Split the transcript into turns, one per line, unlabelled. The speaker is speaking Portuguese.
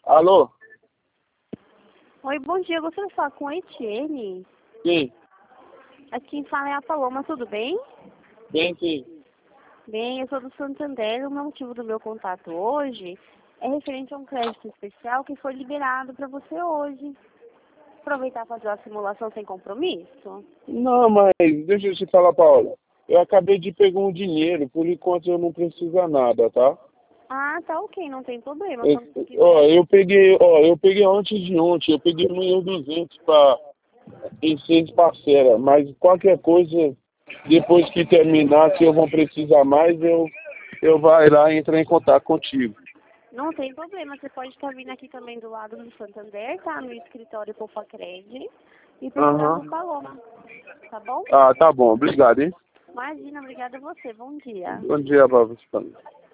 Alô?
Oi, bom dia. Eu gostaria de falar com a Etienne.
Sim.
Aqui quem fala é a Paloma, tudo bem?
Bem, sim.
Bem, eu sou do Santander. O motivo do meu contato hoje é referente a um crédito especial que foi liberado para você hoje. Aproveitar e fazer uma simulação sem compromisso?
Não, mas deixa eu te falar, Paula. Eu acabei de pegar um dinheiro, por enquanto eu não preciso nada, tá?
Ah, tá ok, não tem problema.
Eu,
Quando você
ó,
quiser.
eu peguei antes de ontem, eu peguei 1.200.000 em 6 parcelas, mas qualquer coisa, depois que terminar, se eu vou precisar mais, eu vai lá e entrar em contato contigo.
Não tem problema. Você pode estar vindo aqui também do lado do Santander, tá? No escritório Popacred e procurar
Aham.
por Paloma. Tá bom?
Ah, tá bom. Obrigado, hein?
Imagina, obrigada a você. Bom dia.
Bom dia pra você.